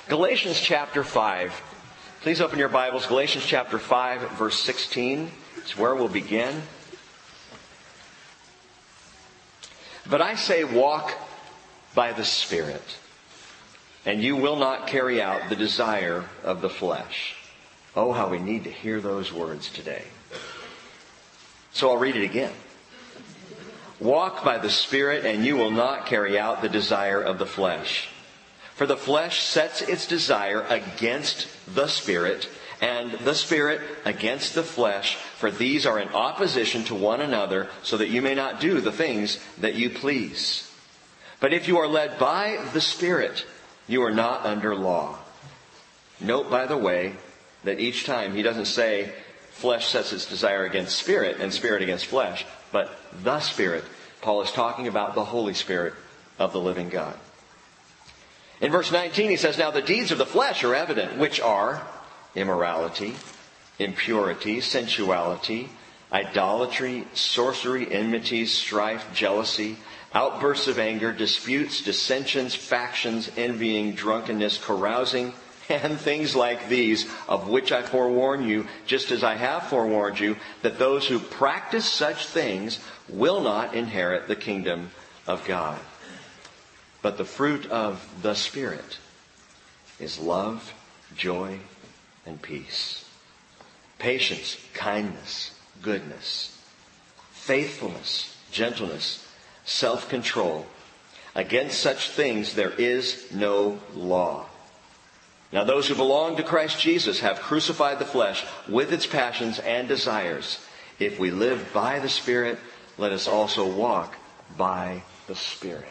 Galatians chapter 5. Please open your Bibles. Galatians chapter 5, verse 16. It's where we'll begin. But I say, walk by the Spirit, and you will not carry out the desire of the flesh. Oh, how we need to hear those words today. So I'll read it again. Walk by the Spirit, and you will not carry out the desire of the flesh. For the flesh sets its desire against the Spirit, and the Spirit against the flesh, for these are in opposition to one another, so that you may not do the things that you please. But if you are led by the Spirit, you are not under law. Note, by the way, that each time he doesn't say flesh sets its desire against spirit and spirit against flesh, but the Spirit. Paul is talking about the Holy Spirit of the living God. In verse 19 he says, now the deeds of the flesh are evident, which are immorality, impurity, sensuality, idolatry, sorcery, enmity, strife, jealousy, outbursts of anger, disputes, dissensions, factions, envying, drunkenness, carousing, and things like these, of which I forewarn you, just as I have forewarned you, that those who practice such things will not inherit the kingdom of God. But the fruit of the Spirit is love, joy, and peace, patience, kindness, goodness, faithfulness, gentleness, self-control. Against such things there is no law. Now those who belong to Christ Jesus have crucified the flesh with its passions and desires. If we live by the Spirit, let us also walk by the Spirit.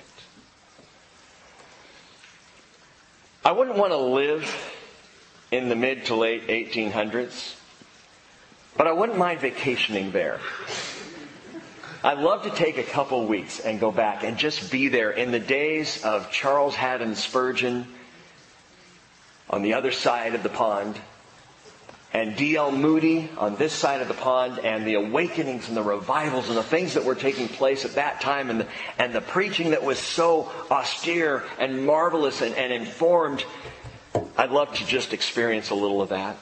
I wouldn't want to live in the mid to late 1800s, but I wouldn't mind vacationing there. I'd love to take a couple weeks and go back and just be there in the days of Charles Haddon Spurgeon on the other side of the pond, and D.L. Moody on this side of the pond, and the awakenings and the revivals and the things that were taking place at that time, and the preaching that was so austere and marvelous and informed. I'd love to just experience a little of that.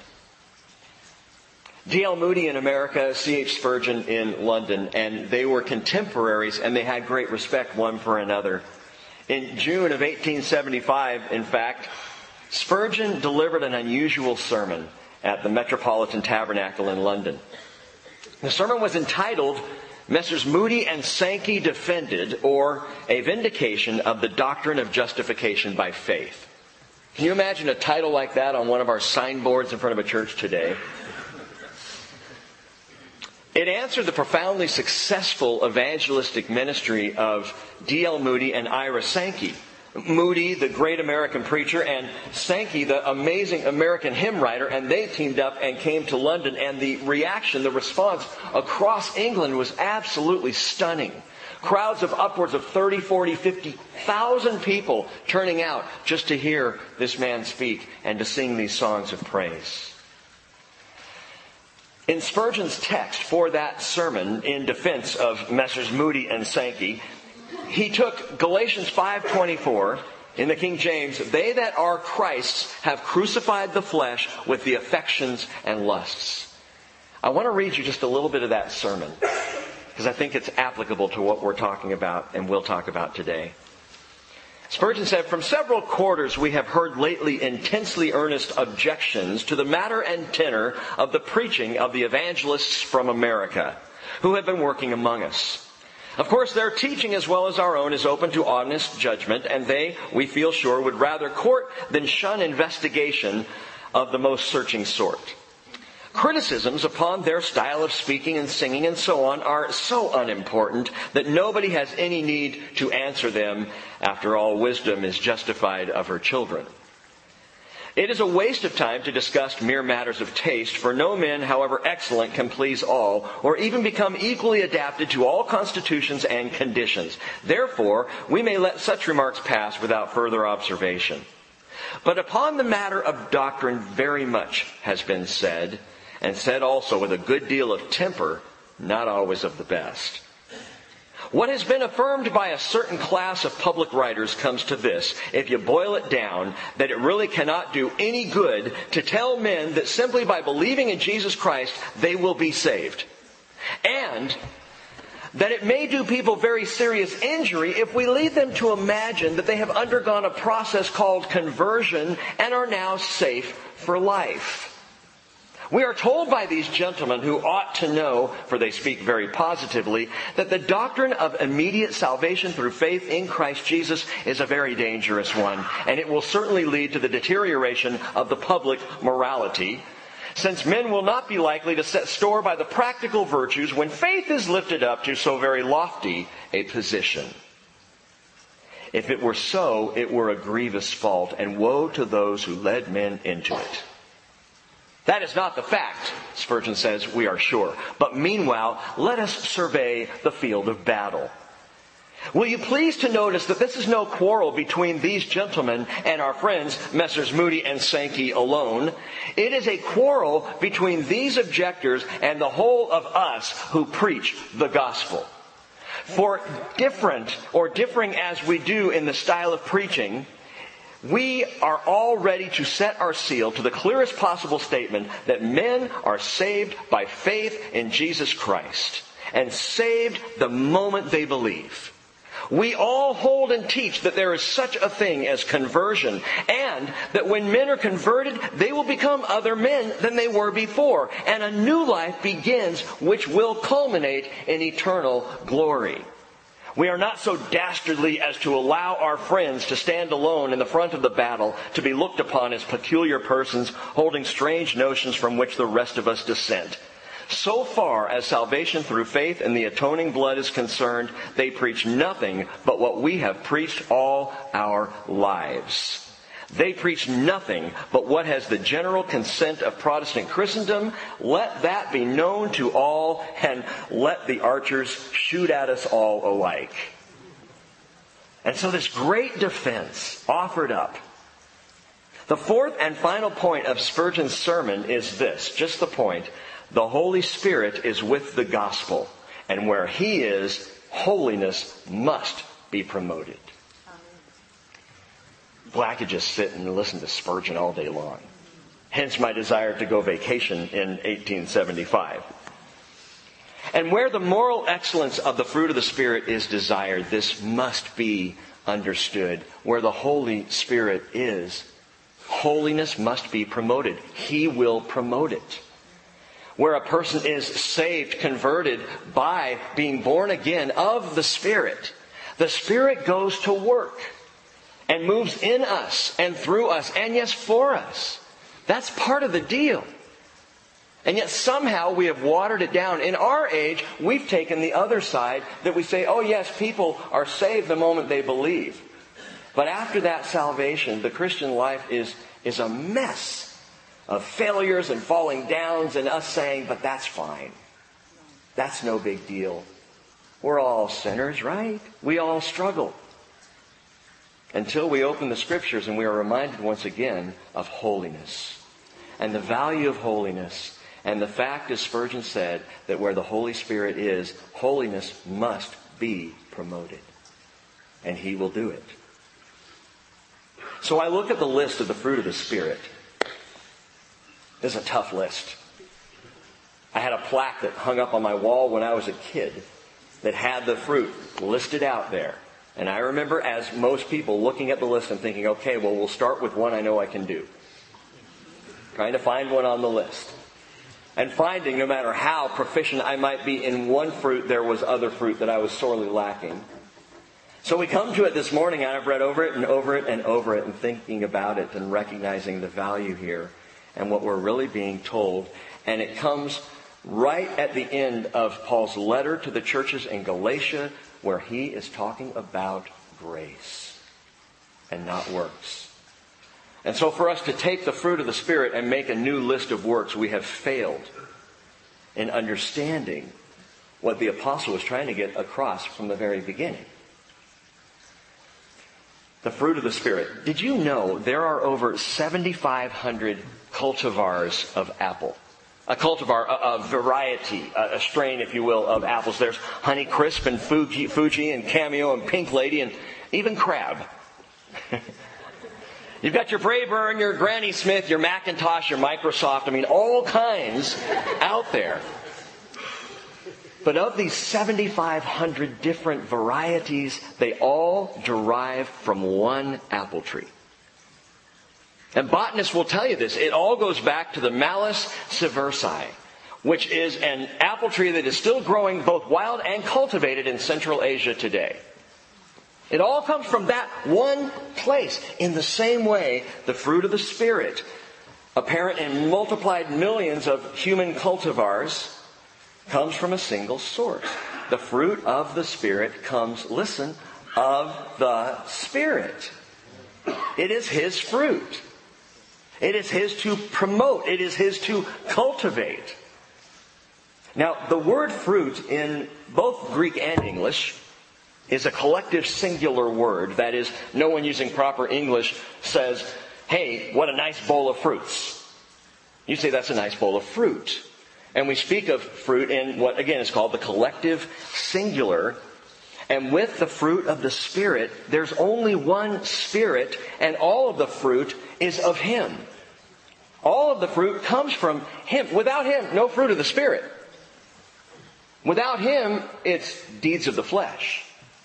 D.L. Moody in America, C.H. Spurgeon in London, and they were contemporaries, and they had great respect one for another. In June of 1875, in fact, Spurgeon delivered an unusual sermon at the Metropolitan Tabernacle in London. The sermon was entitled, Messrs. Moody and Sankey Defended, or A Vindication of the Doctrine of Justification by Faith. Can you imagine a title like that on one of our signboards in front of a church today? It answered the profoundly successful evangelistic ministry of D.L. Moody and Ira Sankey. Moody, the great American preacher, and Sankey, the amazing American hymn writer, and they teamed up and came to London, and the reaction, the response across England was absolutely stunning. Crowds of upwards of 30, 40, 50,000 people turning out just to hear this man speak and to sing these songs of praise. In Spurgeon's text for that sermon in defense of Messrs. Moody and Sankey, he took Galatians 5:24 in the King James, they that are Christ's have crucified the flesh with the affections and lusts. I want to read you just a little bit of that sermon, because I think it's applicable to what we're talking about and we'll talk about today. Spurgeon said, from several quarters we have heard lately intensely earnest objections to the matter and tenor of the preaching of the evangelists from America, who have been working among us. Of course, their teaching as well as our own is open to honest judgment, and they, we feel sure, would rather court than shun investigation of the most searching sort. Criticisms upon their style of speaking and singing and so on are so unimportant that nobody has any need to answer them. After all, wisdom is justified of her children. It is a waste of time to discuss mere matters of taste, for no men, however excellent, can please all, or even become equally adapted to all constitutions and conditions. Therefore, we may let such remarks pass without further observation. But upon the matter of doctrine very much has been said, and said also with a good deal of temper, not always of the best. What has been affirmed by a certain class of public writers comes to this, if you boil it down, that it really cannot do any good to tell men that simply by believing in Jesus Christ, they will be saved. And that it may do people very serious injury if we lead them to imagine that they have undergone a process called conversion and are now safe for life. We are told by these gentlemen who ought to know, for they speak very positively, that the doctrine of immediate salvation through faith in Christ Jesus is a very dangerous one, and it will certainly lead to the deterioration of the public morality, since men will not be likely to set store by the practical virtues when faith is lifted up to so very lofty a position. If it were so, it were a grievous fault, and woe to those who led men into it. That is not the fact, Spurgeon says, we are sure. But meanwhile, let us survey the field of battle. Will you please to notice that this is no quarrel between these gentlemen and our friends, Messrs. Moody and Sankey alone. It is a quarrel between these objectors and the whole of us who preach the gospel. For differing as we do in the style of preaching, we are all ready to set our seal to the clearest possible statement that men are saved by faith in Jesus Christ, and saved the moment they believe. We all hold and teach that there is such a thing as conversion, and that when men are converted, they will become other men than they were before, and a new life begins which will culminate in eternal glory. We are not so dastardly as to allow our friends to stand alone in the front of the battle, to be looked upon as peculiar persons holding strange notions from which the rest of us dissent. So far as salvation through faith in the atoning blood is concerned, they preach nothing but what we have preached all our lives. They preach nothing but what has the general consent of Protestant Christendom. Let that be known to all, and let the archers shoot at us all alike. And so this great defense offered up. The fourth and final point of Spurgeon's sermon is this, just the point. The Holy Spirit is with the gospel, and where He is, holiness must be promoted. Well, I could just sit and listen to Spurgeon all day long. Hence my desire to go vacation in 1875. And where the moral excellence of the fruit of the Spirit is desired, this must be understood. Where the Holy Spirit is, holiness must be promoted. He will promote it. Where a person is saved, converted by being born again of the Spirit goes to work and moves in us and through us and yes, for us. That's part of the deal. And yet somehow we have watered it down. In our age, we've taken the other side that we say, oh yes, people are saved the moment they believe. But after that salvation, the Christian life is a mess of failures and falling downs and us saying, but that's fine. That's no big deal. We're all sinners, right? We all struggle. Until we open the Scriptures and we are reminded once again of holiness and the value of holiness, and the fact, as Spurgeon said, that where the Holy Spirit is, holiness must be promoted. And He will do it. So I look at the list of the fruit of the Spirit. This is a tough list. I had a plaque that hung up on my wall when I was a kid that had the fruit listed out there. And I remember, as most people, looking at the list and thinking, okay, well, we'll start with one I know I can do. Trying to find one on the list. And finding, no matter how proficient I might be in one fruit, there was other fruit that I was sorely lacking. So we come to it this morning, and I've read over it and over it and over it and thinking about it and recognizing the value here and what we're really being told. And it comes right at the end of Paul's letter to the churches in Galatia, where he is talking about grace and not works. And so for us to take the fruit of the Spirit and make a new list of works, we have failed in understanding what the apostle was trying to get across from the very beginning. The fruit of the Spirit. Did you know there are over 7,500 cultivars of apple? a cultivar, a variety, a strain, if you will, of apples. There's Honeycrisp and Fuji and Cameo and Pink Lady and even Crab. You've got your Braeburn, your Granny Smith, your Macintosh, your Microsoft. I mean, all kinds out there. But of these 7,500 different varieties, they all derive from one apple tree. And botanists will tell you this. It all goes back to the Malus sieversii, which is an apple tree that is still growing both wild and cultivated in Central Asia today. It all comes from that one place. In the same way, the fruit of the Spirit, apparent in multiplied millions of human cultivars, comes from a single source. The fruit of the Spirit comes, listen, of the Spirit. It is His fruit. It is His to promote. It is His to cultivate. Now, the word fruit in both Greek and English is a collective singular word. That is, no one using proper English says, hey, what a nice bowl of fruits. You say that's a nice bowl of fruit. And we speak of fruit in what, again, is called the collective singular. And with the fruit of the Spirit, there's only one Spirit, and all of the fruit is of Him. All of the fruit comes from Him. Without Him, no fruit of the Spirit. Without Him, it's deeds of the flesh.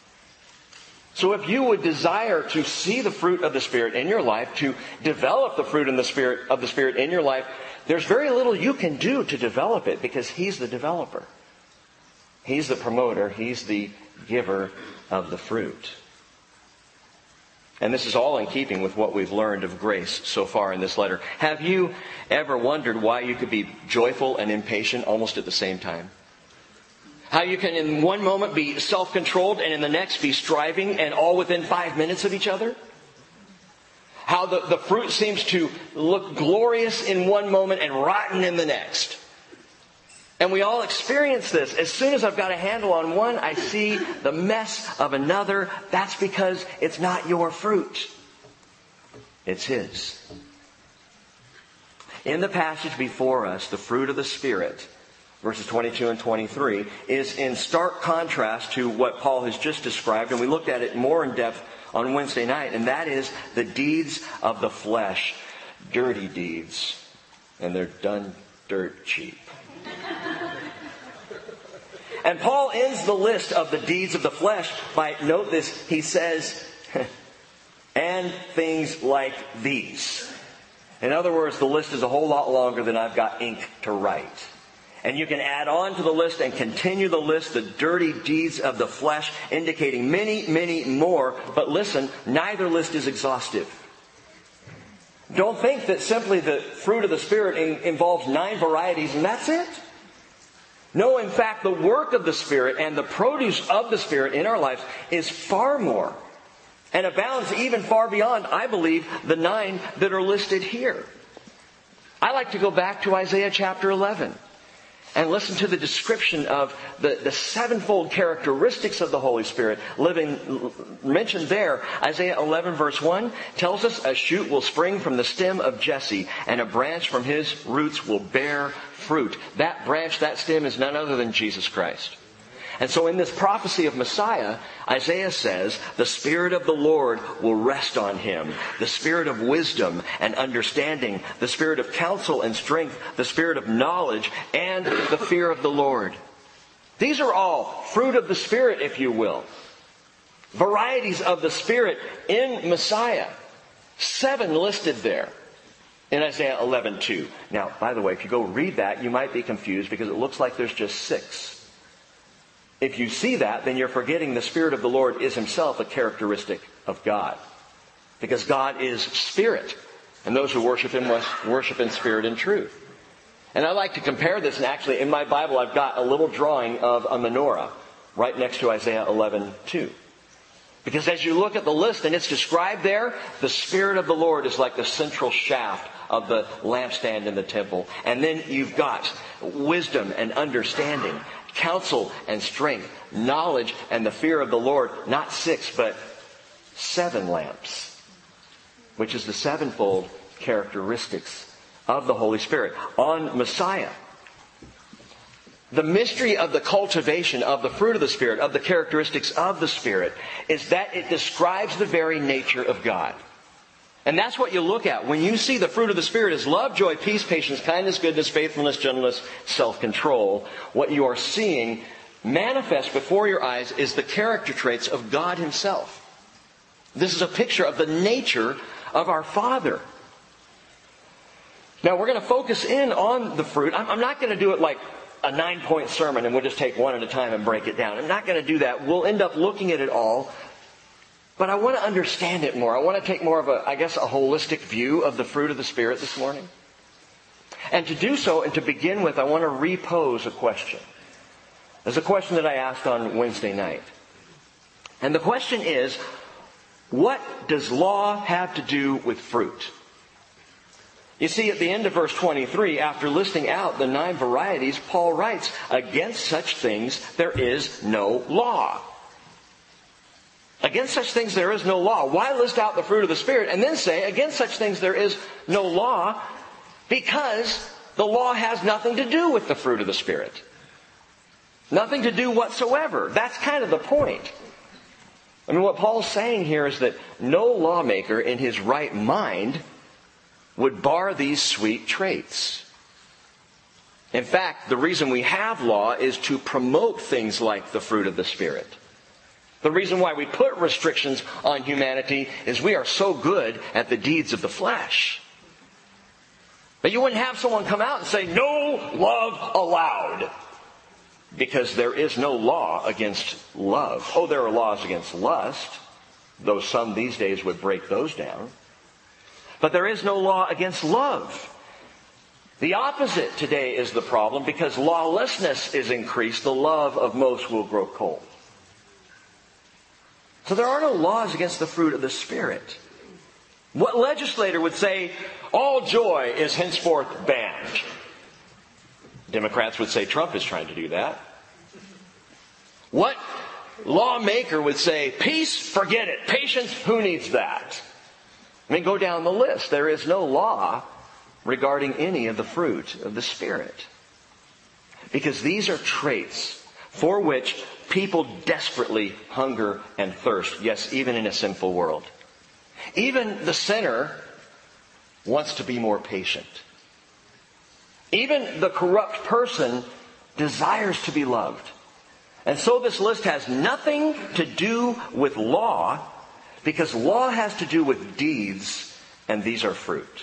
So if you would desire to see the fruit of the Spirit in your life, to develop the fruit of the Spirit in your life, there's very little you can do to develop it because He's the developer. He's the promoter. He's the giver of the fruit. And this is all in keeping with what we've learned of grace so far in this letter. Have you ever wondered why you could be joyful and impatient almost at the same time? How you can in one moment be self-controlled and in the next be striving, and all within 5 minutes of each other? How the fruit seems to look glorious in one moment and rotten in the next. And we all experience this. As soon as I've got a handle on one, I see the mess of another. That's because it's not your fruit. It's His. In the passage before us, the fruit of the Spirit, verses 22 and 23, is in stark contrast to what Paul has just described. And we looked at it more in depth on Wednesday night. And that is the deeds of the flesh. Dirty deeds. And they're done dirt cheap. And Paul ends the list of the deeds of the flesh by, note this, he says, and things like these. In other words, the list is a whole lot longer than I've got ink to write. And you can add on to the list and continue the list, the dirty deeds of the flesh, indicating many, many more. But listen, neither list is exhaustive. Don't think that simply the fruit of the Spirit involves 9 varieties and that's it. No, in fact, the work of the Spirit and the produce of the Spirit in our lives is far more and abounds even far beyond, I believe, the 9 that are listed here. I like to go back to Isaiah chapter 11 and listen to the description of the sevenfold characteristics of the Holy Spirit mentioned there. Isaiah 11 verse 1 tells us, a shoot will spring from the stem of Jesse, and a branch from his roots will bear fruit. That branch, that stem is none other than Jesus Christ. And so in this prophecy of Messiah, Isaiah says, the Spirit of the Lord will rest on Him. The Spirit of wisdom and understanding, the Spirit of counsel and strength, the Spirit of knowledge, and the fear of the Lord. These are all fruit of the Spirit, if you will. Varieties of the Spirit in Messiah. 7 listed there in Isaiah 11:2. Now, by the way, if you go read that, you might be confused because it looks like there's just 6. If you see that, then you're forgetting the Spirit of the Lord is Himself a characteristic of God. Because God is Spirit. And those who worship Him must worship in spirit and truth. And I like to compare this, and actually in my Bible I've got a little drawing of a menorah right next to Isaiah 11:2. Because as you look at the list and it's described there, the Spirit of the Lord is like the central shaft of the lampstand in the temple. And then you've got wisdom and understanding, counsel and strength, knowledge and the fear of the Lord. Not 6, but 7 lamps, which is the sevenfold characteristics of the Holy Spirit. On Messiah, The mystery of the cultivation of the fruit of the Spirit, of the characteristics of the Spirit, is that it describes the very nature of God. And that's what you look at. When you see the fruit of the Spirit is love, joy, peace, patience, kindness, goodness, faithfulness, gentleness, self-control, what you are seeing manifest before your eyes is the character traits of God Himself. This is a picture of the nature of our Father. Now we're going to focus in on the fruit. I'm not going to do it like a 9-point sermon and we'll just take one at a time and break it down. I'm not going to do that. We'll end up looking at it all. But I want to understand it more. I want to take more of a holistic view of the fruit of the Spirit this morning. And to do so, and to begin with, I want to repose a question. There's a question that I asked on Wednesday night. And the question is, what does law have to do with fruit? You see, at the end of verse 23, after listing out the 9 varieties, Paul writes, against such things there is no law. Against such things there is no law. Why list out the fruit of the Spirit and then say, against such things there is no law? Because the law has nothing to do with the fruit of the Spirit. Nothing to do whatsoever. That's kind of the point. I mean, what Paul's saying here is that no lawmaker in his right mind would bar these sweet traits. In fact, the reason we have law is to promote things like the fruit of the Spirit. The reason why we put restrictions on humanity is we are so good at the deeds of the flesh. But you wouldn't have someone come out and say, no love allowed. Because there is no law against love. Oh, there are laws against lust, though some these days would break those down. But there is no law against love. The opposite today is the problem. Because lawlessness is increased, the love of most will grow cold. So there are no laws against the fruit of the Spirit. What legislator would say, all joy is henceforth banned? Democrats would say Trump is trying to do that. What lawmaker would say, peace, forget it. Patience, who needs that? I mean, go down the list. There is no law regarding any of the fruit of the Spirit. Because these are traits for which people desperately hunger and thirst. Yes, even in a sinful world. Even the sinner wants to be more patient. Even the corrupt person desires to be loved. And so this list has nothing to do with law, because law has to do with deeds, and these are fruit.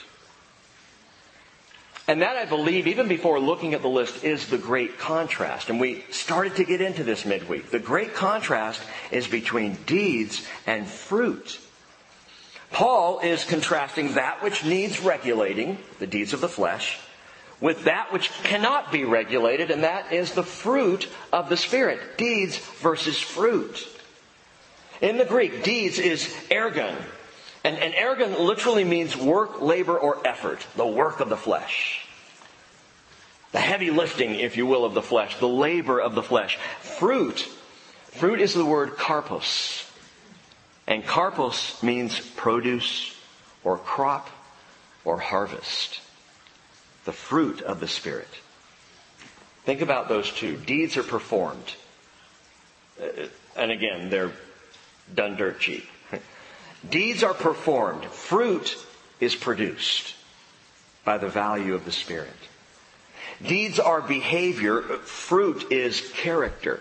And that, I believe, even before looking at the list, is the great contrast. And we started to get into this midweek. The great contrast is between deeds and fruit. Paul is contrasting that which needs regulating, the deeds of the flesh, with that which cannot be regulated, and that is the fruit of the Spirit. Deeds versus fruit. In the Greek, deeds is ergon. And ergon literally means work, labor, or effort. The work of the flesh. The heavy lifting, if you will, of the flesh. The labor of the flesh. Fruit is the word karpos. And karpos means produce, or crop, or harvest. The fruit of the Spirit. Think about those two. Deeds are performed. And again, they're done dirt cheap. Deeds are performed. Fruit is produced by the value of the Spirit. Deeds are behavior. Fruit is character.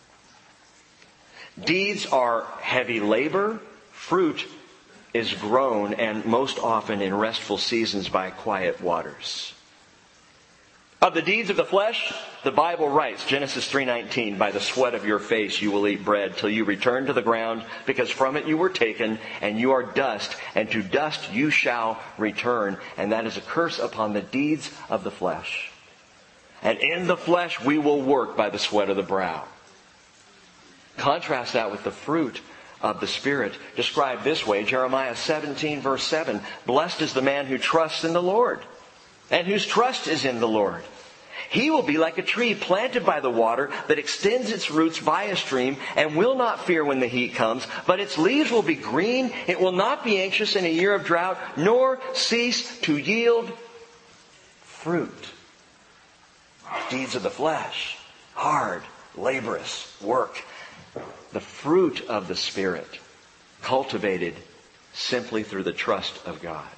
Deeds are heavy labor. Fruit is grown, and most often in restful seasons, by quiet waters. Of the deeds of the flesh, the Bible writes, Genesis 3:19, by the sweat of your face you will eat bread till you return to the ground, because from it you were taken, and you are dust, and to dust you shall return. And that is a curse upon the deeds of the flesh. And in the flesh we will work by the sweat of the brow. Contrast that with the fruit of the Spirit, described this way, Jeremiah 17 verse 7, blessed is the man who trusts in the Lord, and whose trust is in the Lord. He will be like a tree planted by the water that extends its roots by a stream and will not fear when the heat comes, but its leaves will be green. It will not be anxious in a year of drought, nor cease to yield fruit. Deeds of the flesh. hard, laborious work. The fruit of the Spirit, cultivated simply through the trust of God.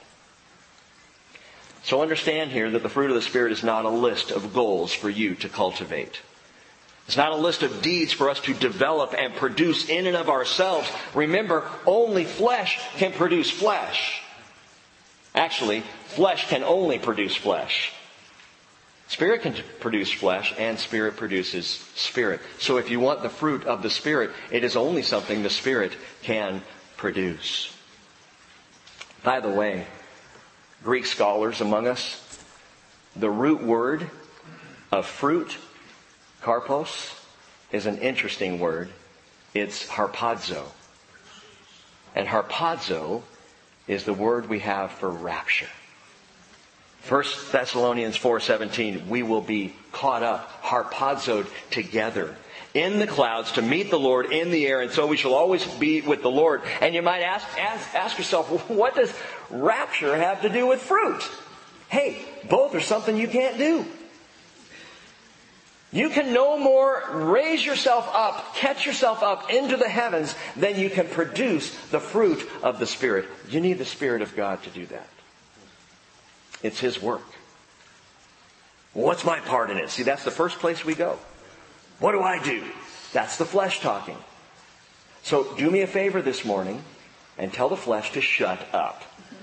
So understand here that the fruit of the Spirit is not a list of goals for you to cultivate. It's not a list of deeds for us to develop and produce in and of ourselves. Remember, only flesh can produce flesh. Actually, flesh can only produce flesh. Spirit can produce flesh, and Spirit produces Spirit. So if you want the fruit of the Spirit, it is only something the Spirit can produce. By the way, Greek scholars among us, the root word of fruit, karpos, is an interesting word. It's harpazo. And harpazo is the word we have for rapture. 1 Thessalonians 4:17, we will be caught up, harpazoed together in the clouds to meet the Lord in the air, and so we shall always be with the Lord. And you might ask yourself, what does rapture have to do with fruit? Hey, both are something you can't do. You can no more raise yourself up, catch yourself up into the heavens than you can produce the fruit of the Spirit. You need the Spirit of God to do that. It's His work. What's my part in it? See, that's the first place we go. What do I do? That's the flesh talking. So do me a favor this morning and tell the flesh to shut up.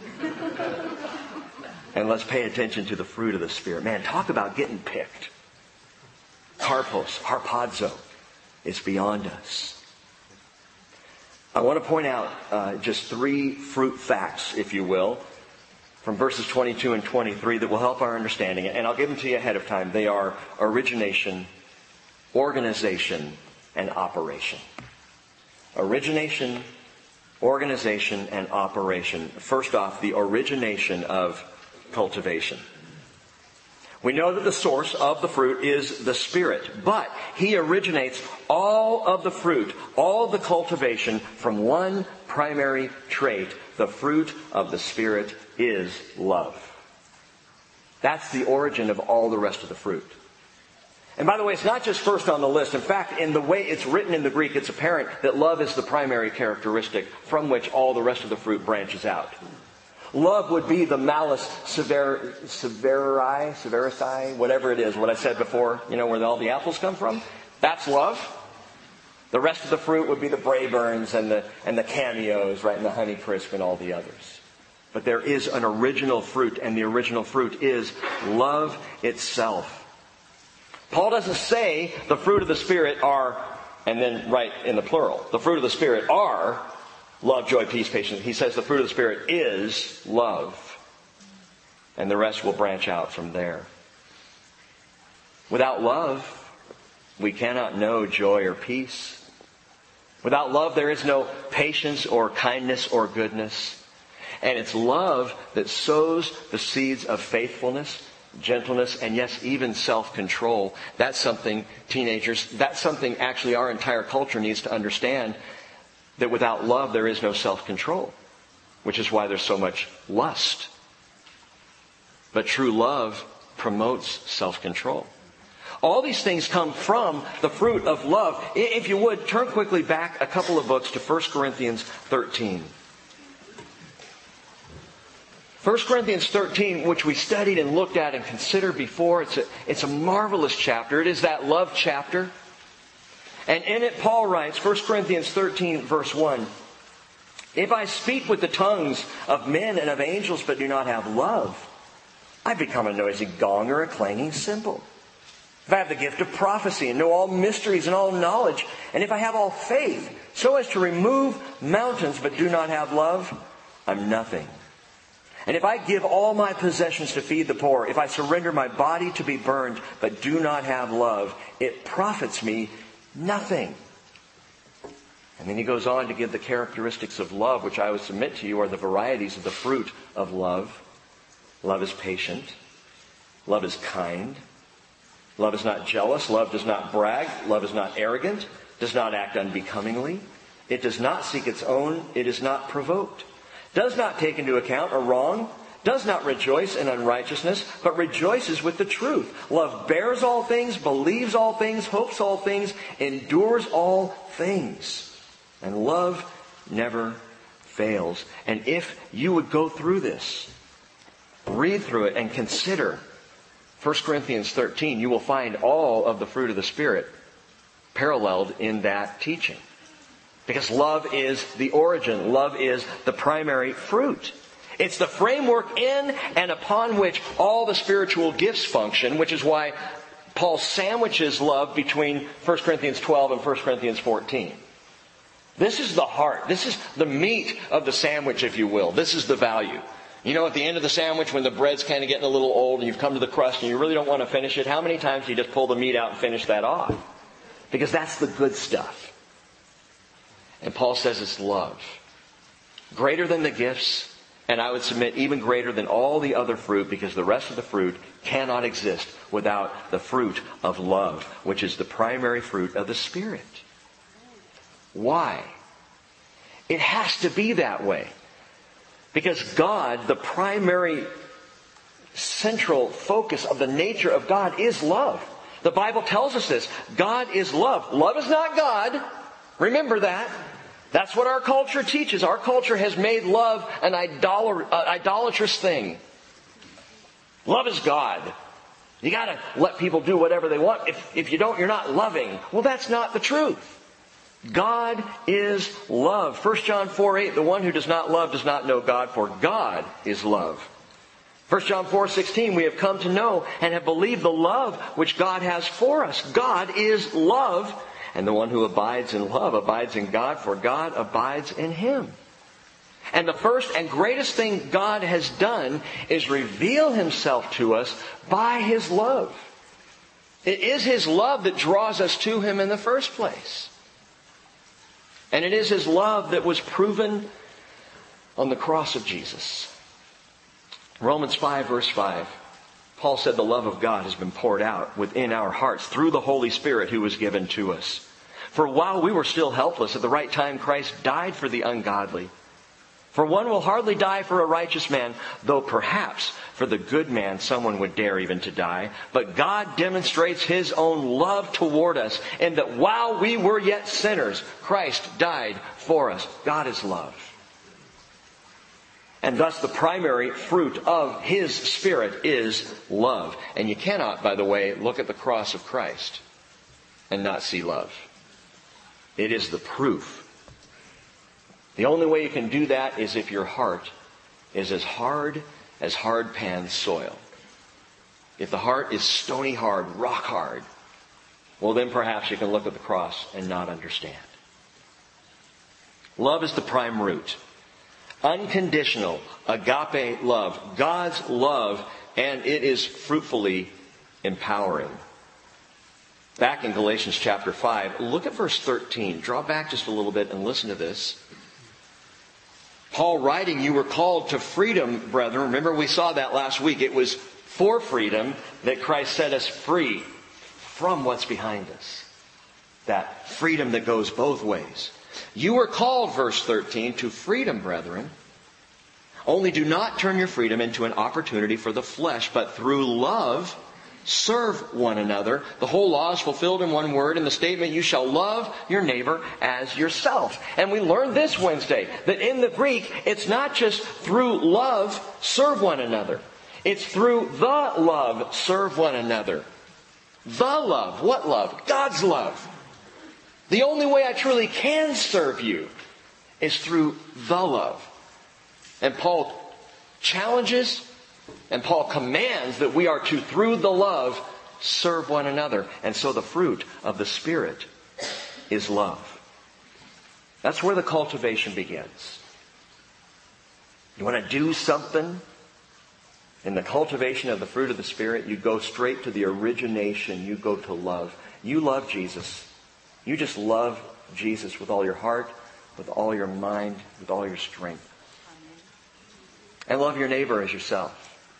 And let's pay attention to the fruit of the Spirit. Man, talk about getting picked. Karpos, harpazo, it's beyond us. I want to point out just 3 fruit facts, if you will, from verses 22 and 23 that will help our understanding. And I'll give them to you ahead of time. They are origination, organization, and operation. Origination, organization, and operation. First off, the origination of cultivation. We know that the source of the fruit is the Spirit, but He originates all of the fruit, all of the cultivation from one primary trait. The fruit of the Spirit is love. That's the origin of all the rest of the fruit. And by the way, it's not just first on the list. In fact, in the way it's written in the Greek, it's apparent that love is the primary characteristic from which all the rest of the fruit branches out. Love would be the malus severi, whatever it is, what I said before, where all the apples come from. That's love. The rest of the fruit would be the Brayburns and the Cameos, right, and the Honeycrisp and all the others. But there is an original fruit, and the original fruit is love itself. Paul doesn't say the fruit of the Spirit are, and then right in the plural, the fruit of the Spirit are love, joy, peace, patience. He says the fruit of the Spirit is love. And the rest will branch out from there. Without love, we cannot know joy or peace. Without love, there is no patience or kindness or goodness. And it's love that sows the seeds of faithfulness, gentleness, and yes, even self-control. That's something, teenagers, that's something actually our entire culture needs to understand. That without love, there is no self-control. Which is why there's so much lust. But true love promotes self-control. All these things come from the fruit of love. If you would, turn quickly back a couple of books to 1 Corinthians 13. 1 Corinthians 13, which we studied and looked at and considered before, it's a marvelous chapter. It is that love chapter. And in it, Paul writes, 1 Corinthians 13, verse 1, if I speak with the tongues of men and of angels but do not have love, I become a noisy gong or a clanging cymbal. If I have the gift of prophecy and know all mysteries and all knowledge, and if I have all faith so as to remove mountains but do not have love, I'm nothing. And if I give all my possessions to feed the poor, if I surrender my body to be burned but do not have love, it profits me nothing. And then he goes on to give the characteristics of love, which I would submit to you are the varieties of the fruit of love. Love is patient. Love is kind. Love is not jealous. Love does not brag. Love is not arrogant. Does not act unbecomingly. It does not seek its own. It is not provoked. Does not take into account a wrong. does not rejoice in unrighteousness, but rejoices with the truth. Love bears all things, believes all things, hopes all things, endures all things. And love never fails. And if you would go through this, read through it and consider 1 Corinthians 13, you will find all of the fruit of the Spirit paralleled in that teaching. Because love is the origin. Love is the primary fruit. It's the framework in and upon which all the spiritual gifts function, which is why Paul sandwiches love between 1 Corinthians 12 and 1 Corinthians 14. This is the heart. This is the meat of the sandwich, if you will. This is the value. You know, at the end of the sandwich, when the bread's kind of getting a little old and you've come to the crust and you really don't want to finish it, how many times do you just pull the meat out and finish that off? Because that's the good stuff. And Paul says it's love. Greater than the gifts, and I would submit even greater than all the other fruit, because the rest of the fruit cannot exist without the fruit of love, which is the primary fruit of the Spirit. Why? It has to be that way. Because God, the primary central focus of the nature of God, is love. The Bible tells us this. God is love. Love is not God. Remember that. That's what our culture teaches. Our culture has made love an idolatrous thing. Love is God. You got to let people do whatever they want. If you don't, you're not loving. Well, that's not the truth. God is love. 1 John 4:8, the one who does not love does not know God, for God is love. 1 John 4:16, we have come to know and have believed the love which God has for us. God is love, and the one who abides in love abides in God, for God abides in him. And the first and greatest thing God has done is reveal himself to us by his love. It is his love that draws us to him in the first place. And it is his love that was proven on the cross of Jesus. Romans 5 verse 5. Paul said the love of God has been poured out within our hearts through the Holy Spirit who was given to us. For while we were still helpless, at the right time Christ died for the ungodly. For one will hardly die for a righteous man, though perhaps for the good man someone would dare even to die. But God demonstrates his own love toward us, in that while we were yet sinners, Christ died for us. God is love. And thus the primary fruit of his Spirit is love. And you cannot, by the way, look at the cross of Christ and not see love. It is the proof. The only way you can do that is if your heart is as hard pan soil. If the heart is stony hard, rock hard, well then perhaps you can look at the cross and not understand. Love is the prime root. Unconditional, agape love. God's love, and it is fruitfully empowering. Back in Galatians chapter 5, look at verse 13. Draw back just a little bit and listen to this. Paul writing, you were called to freedom, brethren. Remember we saw that last week. It was for freedom that Christ set us free from what's behind us. That freedom that goes both ways. You were called, verse 13, to freedom, brethren. Only do not turn your freedom into an opportunity for the flesh, but through love serve one another. The whole law is fulfilled in one word, in the statement, you shall love your neighbor as yourself. And we learned this Wednesday, that in the Greek, it's not just through love, serve one another. It's through the love, serve one another. The love. What love? God's love. The only way I truly can serve you is through the love. And Paul challenges and Paul commands that we are to, through the love, serve one another. And so the fruit of the Spirit is love. That's where the cultivation begins. You want to do something in the cultivation of the fruit of the Spirit, you go straight to the origination. You go to love. You love Jesus. You just love Jesus with all your heart, with all your mind, with all your strength. And love your neighbor as yourself.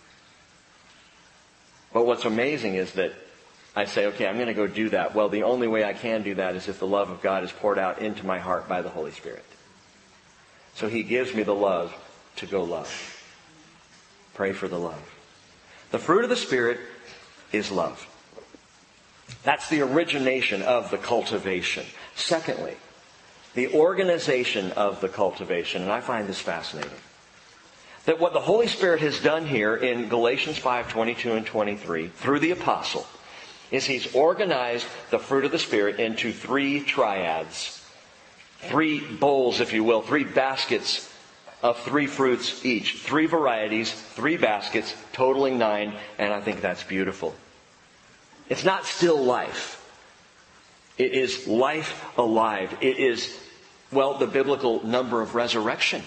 But what's amazing is that I say, okay, I'm going to go do that. Well, the only way I can do that is if the love of God is poured out into my heart by the Holy Spirit. So He gives me the love to go love. Pray for the love. The fruit of the Spirit is love. That's the origination of the cultivation. Secondly, the organization of the cultivation. And I find this fascinating. That what the Holy Spirit has done here in Galatians 5:22 and 23 through the apostle is He's organized the fruit of the Spirit into 3 triads. 3 bowls, if you will, 3 baskets of 3 fruits each. 3 varieties, 3 baskets, totaling 9, and I think that's beautiful. It's not still life. It is life alive. It is, well, the biblical number of resurrection.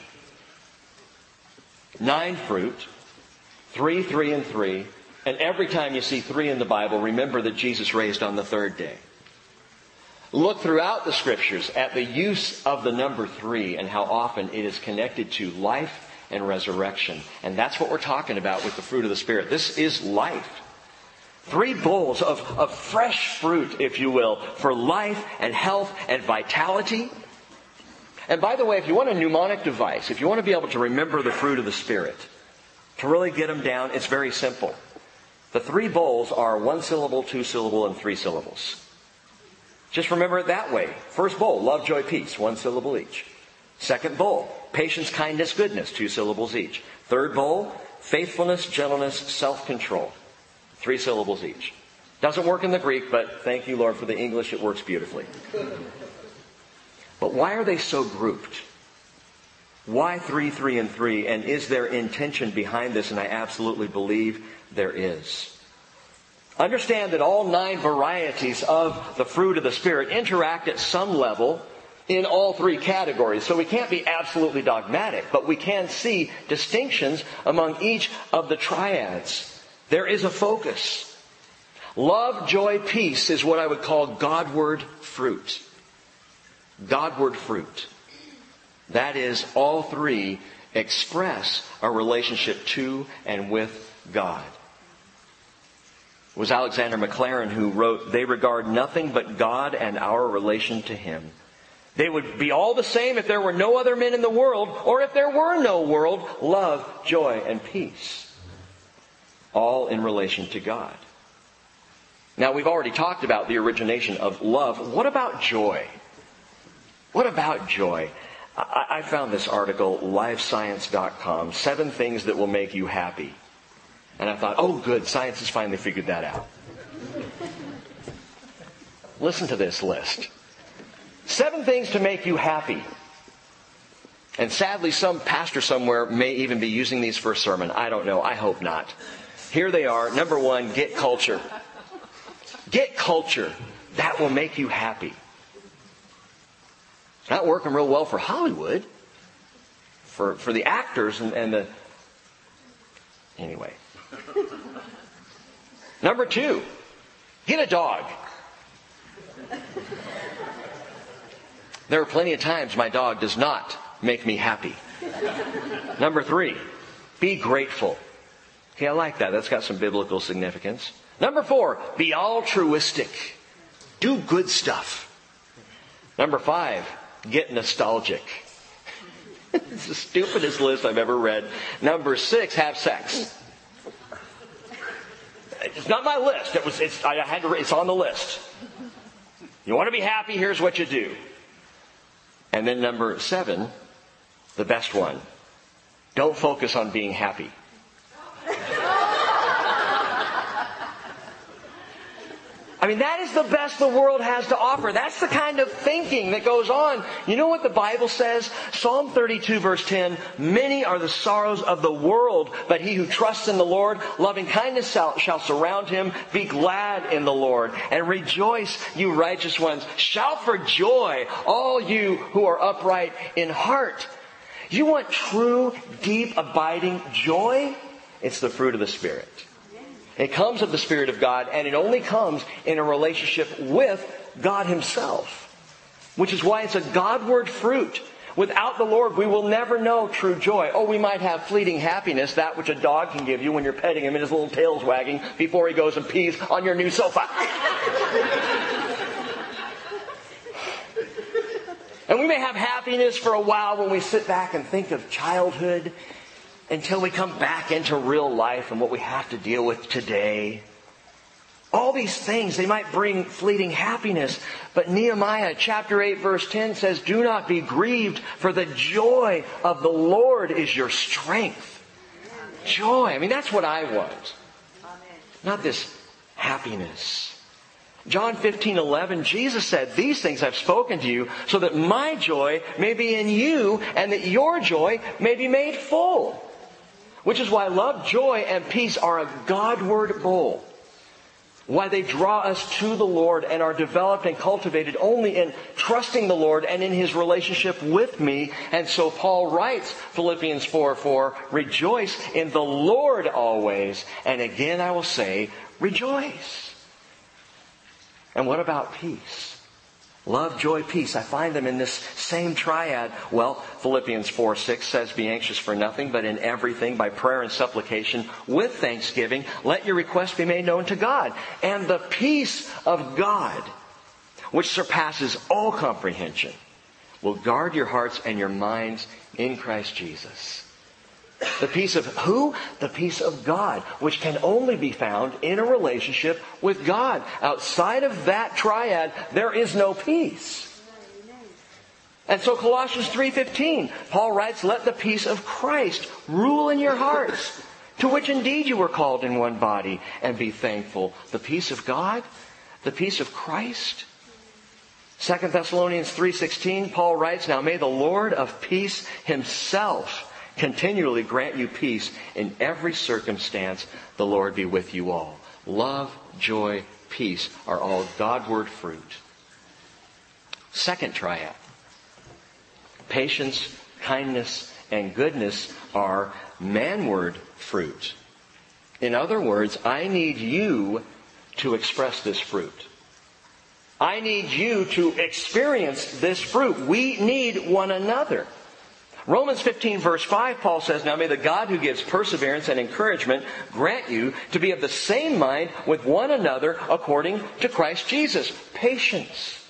9 fruit, 3, 3, and 3. And every time you see 3 in the Bible, remember that Jesus raised on the 3rd day. Look throughout the Scriptures at the use of the number 3 and how often it is connected to life and resurrection. And that's what we're talking about with the fruit of the Spirit. This is life. 3 bowls of fresh fruit, if you will, for life and health and vitality. And by the way, if you want a mnemonic device, if you want to be able to remember the fruit of the Spirit, to really get them down, it's very simple. The 3 bowls are 1 syllable, 2 syllable, and 3 syllables. Just remember it that way. First bowl, love, joy, peace, 1 syllable each. Second bowl, patience, kindness, goodness, 2 syllables each. Third bowl, faithfulness, gentleness, self-control, 3 syllables each. Doesn't work in the Greek, but thank you, Lord, for the English. It works beautifully. But why are they so grouped? Why 3, 3, and 3? And is there intention behind this? And I absolutely believe there is. Understand that all 9 varieties of the fruit of the Spirit interact at some level in all 3 categories. So we can't be absolutely dogmatic, but we can see distinctions among each of the triads. There is a focus. Love, joy, peace is what I would call Godward fruit. Godward fruit. That is, all 3 express a relationship to and with God. It was Alexander Maclaren who wrote, "They regard nothing but God and our relation to Him. They would be all the same if there were no other men in the world, or if there were no world, love, joy, and peace. All in relation to God." Now, we've already talked about the origination of love. What about joy? What about joy? I found this article, livescience.com, 7 things that will make you happy. And I thought, oh good, science has finally figured that out. Listen to this list. 7 things to make you happy. And sadly, some pastor somewhere may even be using these for a sermon. I don't know. I hope not. Here they are. Number 1, get culture. Get culture. That will make you happy. It's not working real well for Hollywood. For the actors and the... Anyway. Number 2, get a dog. There are plenty of times my dog does not make me happy. Number 3, be grateful. Okay, I like that. That's got some biblical significance. Number 4, be altruistic. Do good stuff. Number 5, get nostalgic. It's the stupidest list I've ever read. Number 6, have sex. It's not my list. It's on the list. You want to be happy? Here's what you do. And then number 7, the best one. Don't focus on being happy. I mean, that is the best the world has to offer. That's the kind of thinking that goes on. You know what the Bible says? Psalm 32 verse 10, "Many are the sorrows of the world, but he who trusts in the Lord, loving kindness shall surround him. Be glad in the Lord, and rejoice, you righteous ones. Shout for joy, all you who are upright in heart." You want true, deep, abiding joy? It's the fruit of the Spirit. It comes of the Spirit of God, and it only comes in a relationship with God Himself. Which is why it's a Godward fruit. Without the Lord, we will never know true joy. Oh, we might have fleeting happiness, that which a dog can give you when you're petting him and his little tail's wagging before he goes and pees on your new sofa. And we may have happiness for a while when we sit back and think of childhood until we come back into real life and what we have to deal with today. All these things, they might bring fleeting happiness. But Nehemiah chapter 8 verse 10 says, do not be grieved, for the joy of the Lord is your strength. Joy. I mean, that's what I want. Not this happiness. John 15:11, Jesus said, these things I've spoken to you so that my joy may be in you and that your joy may be made full. Which is why love, joy, and peace are a Godward bowl. Why they draw us to the Lord and are developed and cultivated only in trusting the Lord and in His relationship with me. And so Paul writes, Philippians 4:4, rejoice in the Lord always. And again I will say, rejoice. And what about peace? Love, joy, peace. I find them in this same triad. Well, Philippians 4:6 says, be anxious for nothing, but in everything, by prayer and supplication, with thanksgiving, let your requests be made known to God. And the peace of God, which surpasses all comprehension, will guard your hearts and your minds in Christ Jesus. The peace of who? The peace of God, which can only be found in a relationship with God. Outside of that triad, there is no peace. And so Colossians 3:15, Paul writes, let the peace of Christ rule in your hearts, to which indeed you were called in one body, and be thankful. The peace of God? The peace of Christ? 2 Thessalonians 3:16, Paul writes, now may the Lord of peace Himself continually grant you peace in every circumstance. The Lord be with you all. Love, joy, peace are all Godward fruit. Second triad. Patience, kindness, and goodness are manward fruit. In other words, I need you to express this fruit. I need you to experience this fruit. We need one another. Romans 15 verse 5, Paul says, now may the God who gives perseverance and encouragement grant you to be of the same mind with one another according to Christ Jesus. Patience.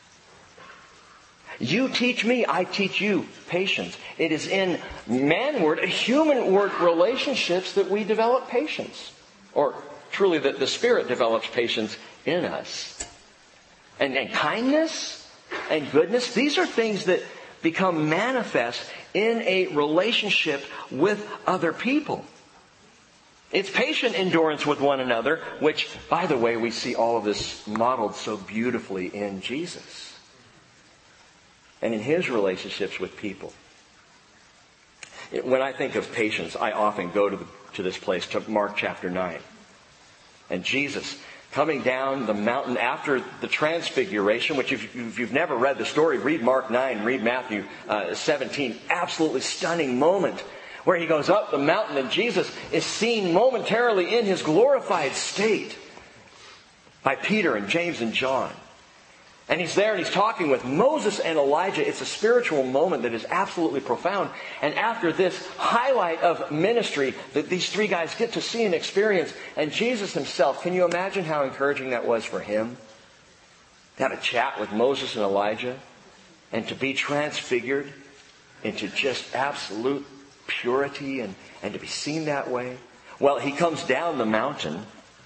You teach me, I teach you. Patience. It is in manward, humanward relationships that we develop patience. Or truly that the Spirit develops patience in us. And kindness and goodness, these are things that become manifest in a relationship with other people. It's patient endurance with one another, which, by the way, we see all of this modeled so beautifully in Jesus and in His relationships with people. When I think of patience, I often go to this place, to Mark chapter 9. And Jesus coming down the mountain after the transfiguration, which if you've never read the story, read Mark 9, read Matthew 17. Absolutely stunning moment where He goes up the mountain and Jesus is seen momentarily in His glorified state by Peter and James and John. And He's there and He's talking with Moses and Elijah. It's a spiritual moment that is absolutely profound. And after this highlight of ministry that these three guys get to see and experience, and Jesus Himself, can you imagine how encouraging that was for Him? To have a chat with Moses and Elijah and to be transfigured into just absolute purity and to be seen that way. Well, He comes down the mountain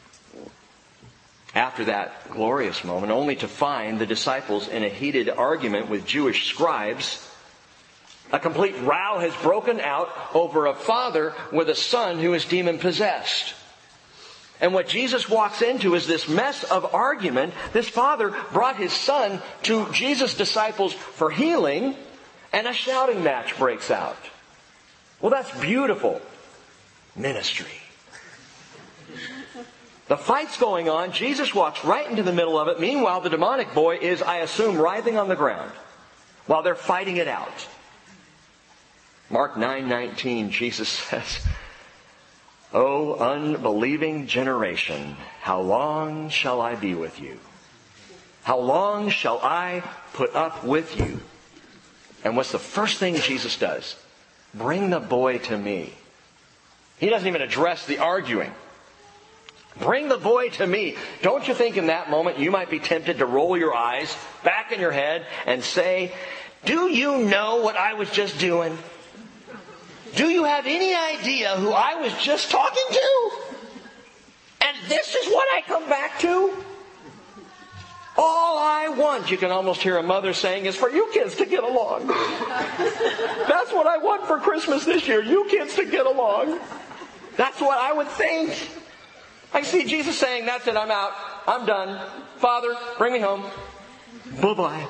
after that glorious moment, only to find the disciples in a heated argument with Jewish scribes. A complete row has broken out over a father with a son who is demon-possessed. And what Jesus walks into is this mess of argument. This father brought his son to Jesus' disciples for healing, and a shouting match breaks out. Well, that's beautiful ministry. The fight's going on. Jesus walks right into the middle of it. Meanwhile, the demonic boy is, I assume, writhing on the ground while they're fighting it out. Mark 9:19, Jesus says, O unbelieving generation, how long shall I be with you? How long shall I put up with you? And what's the first thing Jesus does? Bring the boy to me. He doesn't even address the arguing. Bring the boy to me. Don't you think in that moment you might be tempted to roll your eyes back in your head and say, do you know what I was just doing? do you have any idea who I was just talking to? And this is what I come back to? All I want, you can almost hear a mother saying, is for you kids to get along. That's what I want for Christmas this year, you kids to get along. That's what I would think. I see Jesus saying, that's it, I'm out. I'm done. Father, bring me home. Bye-bye.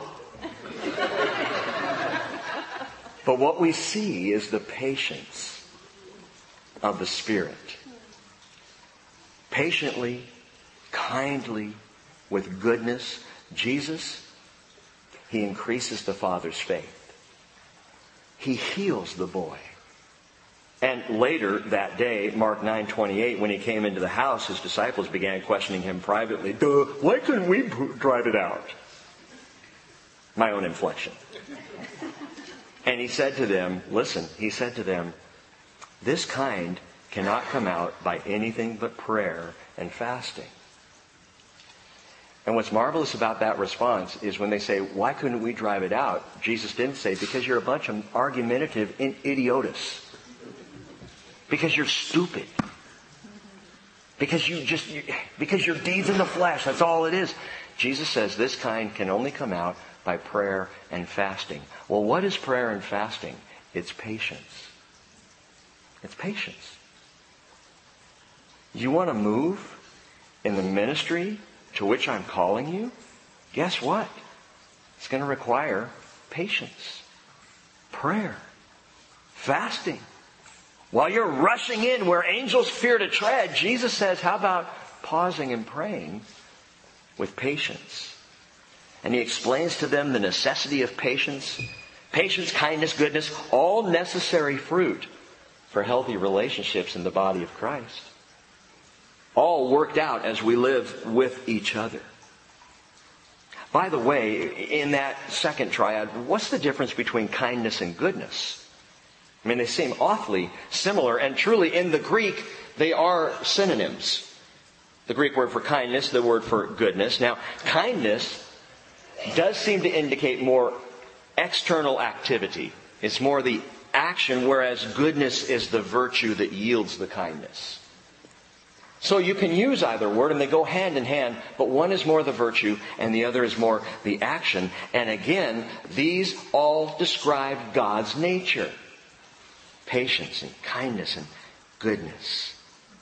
But what we see is the patience of the Spirit. Patiently, kindly, with goodness, Jesus, He increases the Father's faith. He heals the boy. And later that day, Mark 9:28, when He came into the house, His disciples began questioning Him privately. Why couldn't we drive it out? My own inflection. And He said to them, listen, He said to them, this kind cannot come out by anything but prayer and fasting. And what's marvelous about that response is when they say, why couldn't we drive it out? Jesus didn't say, because you're a bunch of argumentative idiotus. Because you're stupid. Because because your deeds in the flesh, that's all it is. Jesus says this kind can only come out by prayer and fasting. Well, what is prayer and fasting? It's patience. It's patience. You want to move in the ministry to which I'm calling you? Guess what? It's going to require patience, prayer, fasting. While you're rushing in where angels fear to tread, Jesus says, how about pausing and praying with patience? And He explains to them the necessity of patience. Patience, kindness, goodness, all necessary fruit for healthy relationships in the body of Christ. All worked out as we live with each other. By the way, in that second triad, what's the difference between kindness and goodness? I mean, they seem awfully similar, and truly in the Greek, they are synonyms. The Greek word for kindness, the word for goodness. Now, kindness does seem to indicate more external activity. It's more the action, whereas goodness is the virtue that yields the kindness. So you can use either word, and they go hand in hand, but one is more the virtue, and the other is more the action. And again, these all describe God's nature. Patience and kindness and goodness.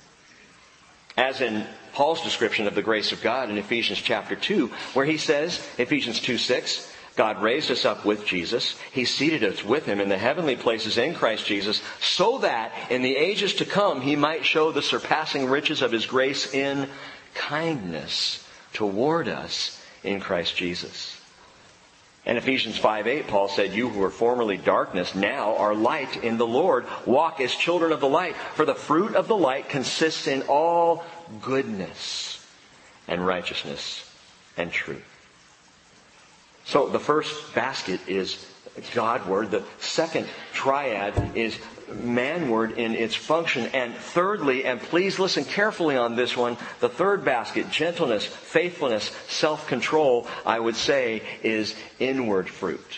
As in Paul's description of the grace of God in Ephesians chapter 2, where he says, Ephesians 2:6, God raised us up with Jesus. He seated us with Him in the heavenly places in Christ Jesus, so that in the ages to come He might show the surpassing riches of His grace in kindness toward us in Christ Jesus. In Ephesians 5:8, Paul said, you who were formerly darkness now are light in the Lord. Walk as children of the light, for the fruit of the light consists in all goodness and righteousness and truth. So the first basket is Godward. The second triad is manward in its function. And thirdly, and please listen carefully on this one, the third basket, gentleness, faithfulness, self-control, I would say, is inward fruit.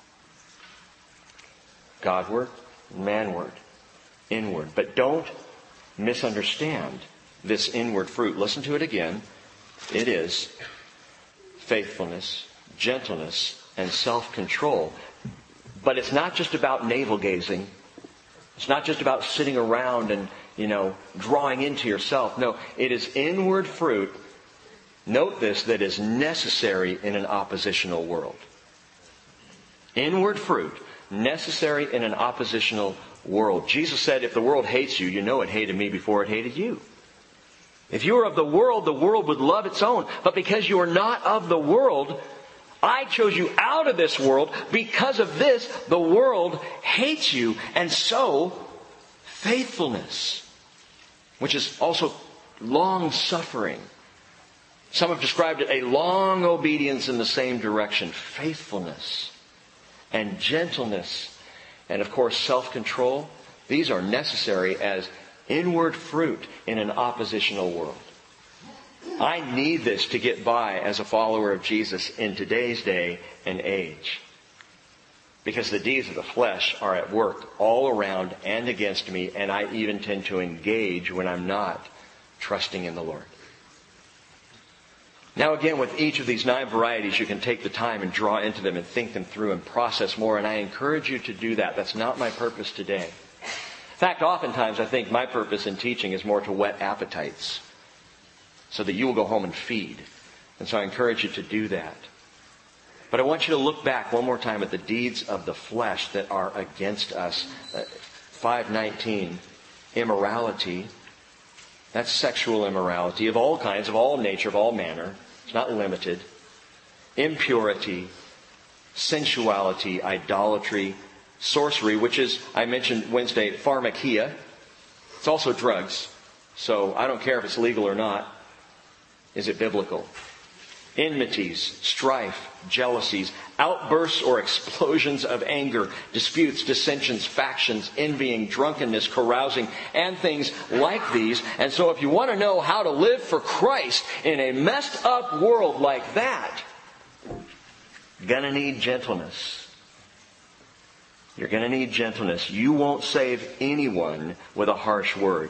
Godward, manward, inward. But don't misunderstand this inward fruit. Listen to it again. It is faithfulness, gentleness, and self-control. But it's not just about navel-gazing. It's not just about sitting around and, drawing into yourself. No, it is inward fruit, note this, that is necessary in an oppositional world. Inward fruit, necessary in an oppositional world. Jesus said, if the world hates you, you know it hated me before it hated you. If you were of the world would love its own. But because you are not of the world, I chose you out of this world. Because of this, the world hates you. And so, faithfulness, which is also long-suffering. Some have described it a long obedience in the same direction. Faithfulness and gentleness and, of course, self-control. These are necessary as inward fruit in an oppositional world. I need this to get by as a follower of Jesus in today's day and age. Because the deeds of the flesh are at work all around and against me, and I even tend to engage when I'm not trusting in the Lord. Now again, with each of these 9 varieties, you can take the time and draw into them and think them through and process more, and I encourage you to do that. That's not my purpose today. In fact, oftentimes I think my purpose in teaching is more to whet appetites so that you will go home and feed. And so I encourage you to do that. But I want you to look back one more time at the deeds of the flesh that are against us. 5:19, immorality. That's sexual immorality of all kinds, of all nature, of all manner. It's not limited. Impurity, sensuality, idolatry, sorcery, which is, I mentioned Wednesday, pharmakia. It's also drugs. So I don't care if it's legal or not. Is it biblical? Enmities, strife, jealousies, outbursts or explosions of anger, disputes, dissensions, factions, envying, drunkenness, carousing, and things like these. And so if you want to know how to live for Christ in a messed up world like that, you're going to need gentleness. You're going to need gentleness. You won't save anyone with a harsh word.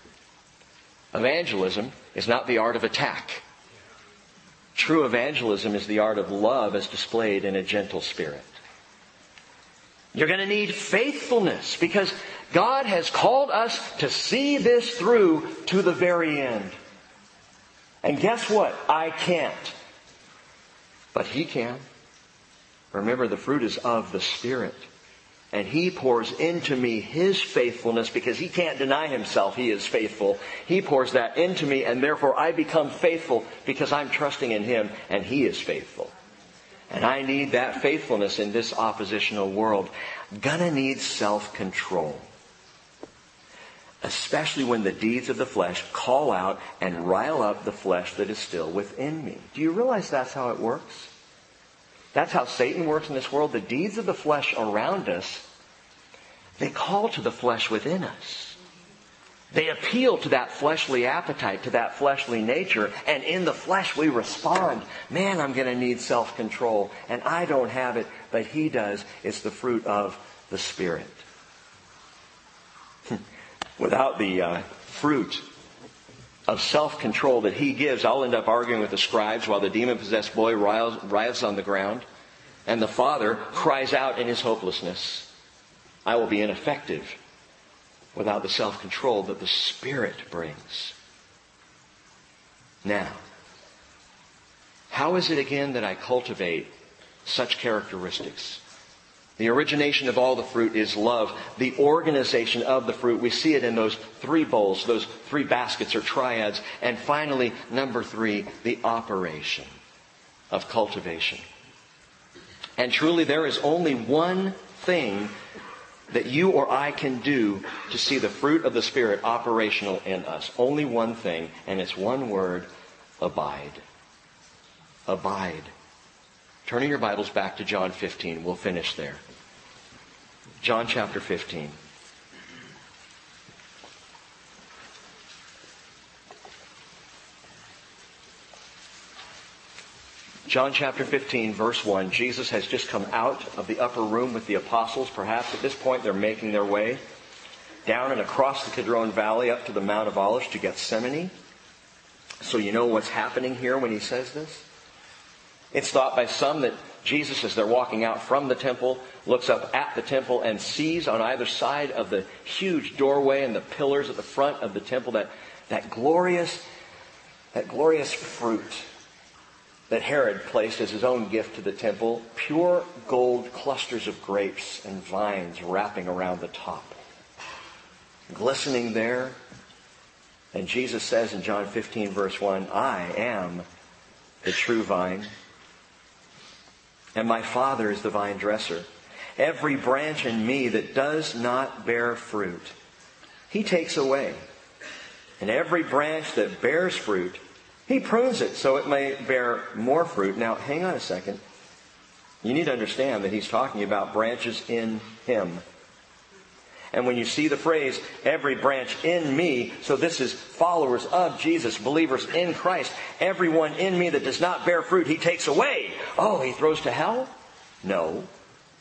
Evangelism is not the art of attack. True evangelism is the art of love as displayed in a gentle spirit. You're going to need faithfulness because God has called us to see this through to the very end. And guess what? I can't. But He can. Remember, the fruit is of the Spirit. And He pours into me His faithfulness because He can't deny Himself. He is faithful. He pours that into me, and therefore I become faithful because I'm trusting in Him and He is faithful. And I need that faithfulness in this oppositional world. Gonna need self-control. Especially when the deeds of the flesh call out and rile up the flesh that is still within me. Do you realize that's how it works? That's how Satan works in this world. The deeds of the flesh around us, they call to the flesh within us. They appeal to that fleshly appetite, to that fleshly nature. And in the flesh we respond. Man, I'm going to need self-control. And I don't have it, but He does. It's the fruit of the Spirit. Without the fruit of self-control that He gives, I'll end up arguing with the scribes while the demon-possessed boy writhes on the ground. And the father cries out in his hopelessness. I will be ineffective without the self-control that the Spirit brings. Now, how is it again that I cultivate such characteristics? The origination of all the fruit is love. The organization of the fruit, we see it in those 3 bowls, those 3 baskets or triads. And finally, number 3, the operation of cultivation. And truly there is only one thing that you or I can do to see the fruit of the Spirit operational in us. Only one thing, and it's one word: abide. Abide. Turning your Bibles back to John 15. We'll finish there. John chapter 15. John chapter 15, verse 1. Jesus has just come out of the upper room with the apostles. Perhaps at this point they're making their way down and across the Kidron Valley up to the Mount of Olives to Gethsemane. So you know what's happening here when He says this? It's thought by some that Jesus, as they're walking out from the temple, looks up at the temple and sees on either side of the huge doorway and the pillars at the front of the temple that glorious fruit that Herod placed as his own gift to the temple. Pure gold clusters of grapes and vines wrapping around the top. Glistening there. And Jesus says in John 15 verse 1, I am the true vine, and my Father is the vine dresser. Every branch in me that does not bear fruit, He takes away. And every branch that bears fruit, He prunes it so it may bear more fruit. Now, hang on a second. You need to understand that He's talking about branches in Him. And when you see the phrase, every branch in me, so this is followers of Jesus, believers in Christ. Everyone in me that does not bear fruit, He takes away. Oh, He throws to hell? No.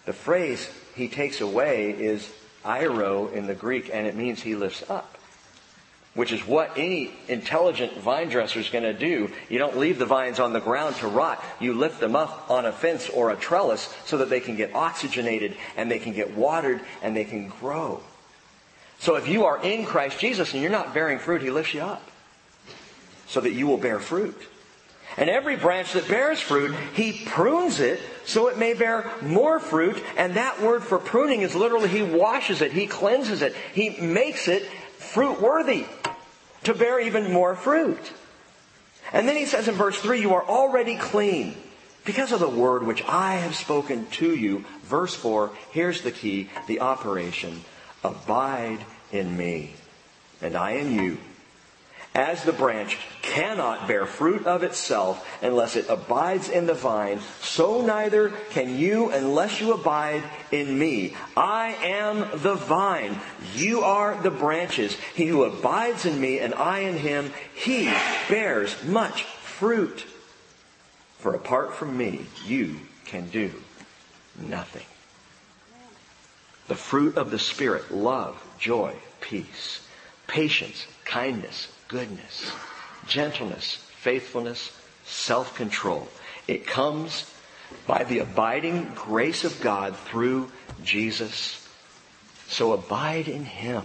The phrase he takes away is airo in the Greek, and it means he lifts up, which is what any intelligent vine dresser is going to do. You don't leave the vines on the ground to rot. You lift them up on a fence or a trellis so that they can get oxygenated and they can get watered and they can grow. So if you are in Christ Jesus and you're not bearing fruit, he lifts you up so that you will bear fruit. And every branch that bears fruit, he prunes it so it may bear more fruit. And that word for pruning is literally he washes it, he cleanses it, he makes it fruit worthy to bear even more fruit. And then he says in verse 3, you are already clean because of the word which I have spoken to you. Verse 4, here's the key, the operation. Abide in me, and I in you. As the branch cannot bear fruit of itself unless it abides in the vine, so neither can you unless you abide in me. I am the vine. You are the branches. He who abides in me and I in him, he bears much fruit. For apart from me, you can do nothing. The fruit of the Spirit: love, joy, peace, patience, kindness, goodness, gentleness, faithfulness, self-control. It comes by the abiding grace of God through Jesus. So abide in him.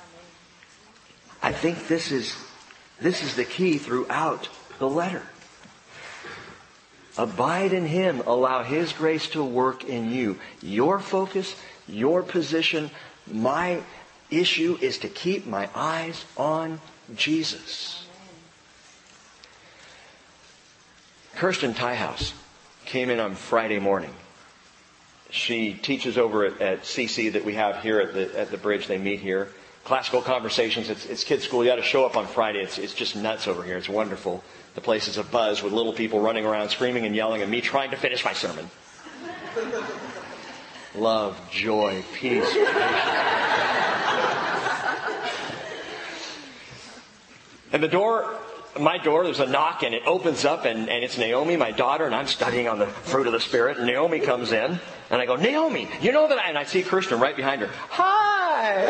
I think this is the key throughout the letter. Abide in him. Allow his grace to work in you. Your focus, your position, my issue is to keep my eyes on Jesus. Kirsten Tiehaus came in on Friday morning. She teaches over at CC that we have here at the bridge. They meet here. Classical Conversations. It's kids' school. You got to show up on Friday. It's just nuts over here. It's wonderful. The place is abuzz with little people running around, screaming and yelling, and me trying to finish my sermon. Love, joy, peace, patience. And my door, there's a knock and it opens up and it's Naomi, my daughter, and I'm studying on the fruit of the Spirit. And Naomi comes in and I go, Naomi, you know that and I see Kirsten right behind her. Hi!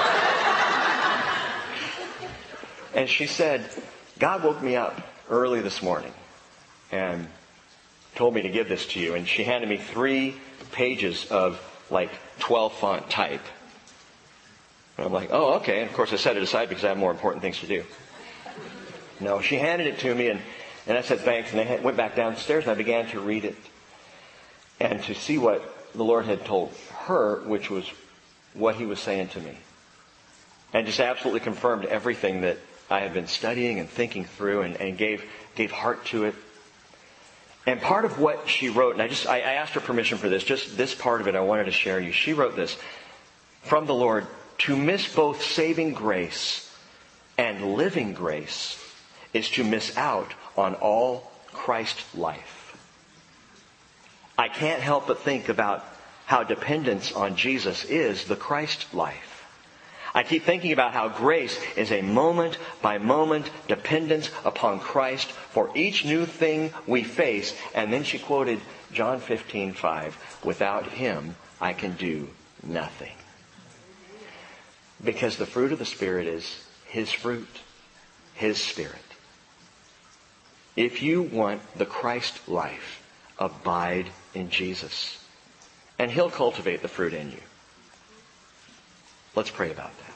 And she said, God woke me up early this morning and told me to give this to you. And she handed me 3 pages of like 12 font type. And I'm like, oh, okay. And of course I set it aside because I have more important things to do. No, she handed it to me and I said thanks, and I went back downstairs and I began to read it and to see what the Lord had told her, which was what he was saying to me. And just absolutely confirmed everything that I had been studying and thinking through and gave heart to it. And part of what she wrote, and I asked her permission for this, just this part of it I wanted to share you. She wrote this: from the Lord, to miss both saving grace and living grace is to miss out on all Christ life. I can't help but think about how dependence on Jesus is the Christ life. I keep thinking about how grace is a moment-by-moment dependence upon Christ for each new thing we face. And then she quoted John 15:5, without him I can do nothing. Because the fruit of the Spirit is his fruit, his Spirit. If you want the Christ life, abide in Jesus. And he'll cultivate the fruit in you. Let's pray about that.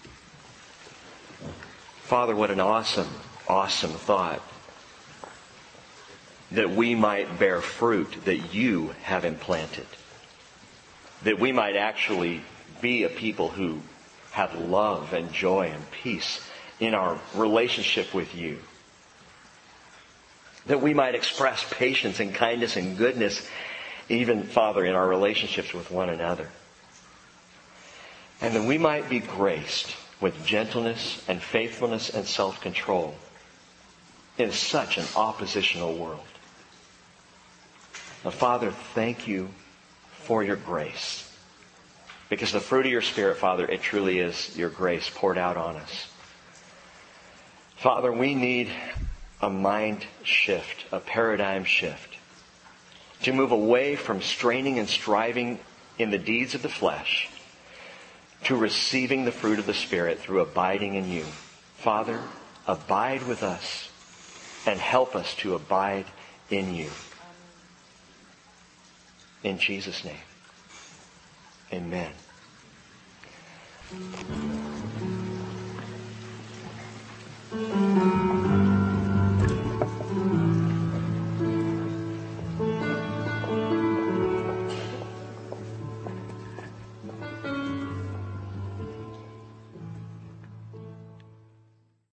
Father, what an awesome, awesome thought. That we might bear fruit that you have implanted. That we might actually be a people who have love and joy and peace in our relationship with you. That we might express patience and kindness and goodness, even, Father, in our relationships with one another. And that we might be graced with gentleness and faithfulness and self-control in such an oppositional world. Now, Father, thank you for your grace. Because the fruit of your Spirit, Father, it truly is your grace poured out on us. Father, we need a mind shift, a paradigm shift, to move away from straining and striving in the deeds of the flesh to receiving the fruit of the Spirit through abiding in you. Father, abide with us and help us to abide in you. In Jesus' name, amen.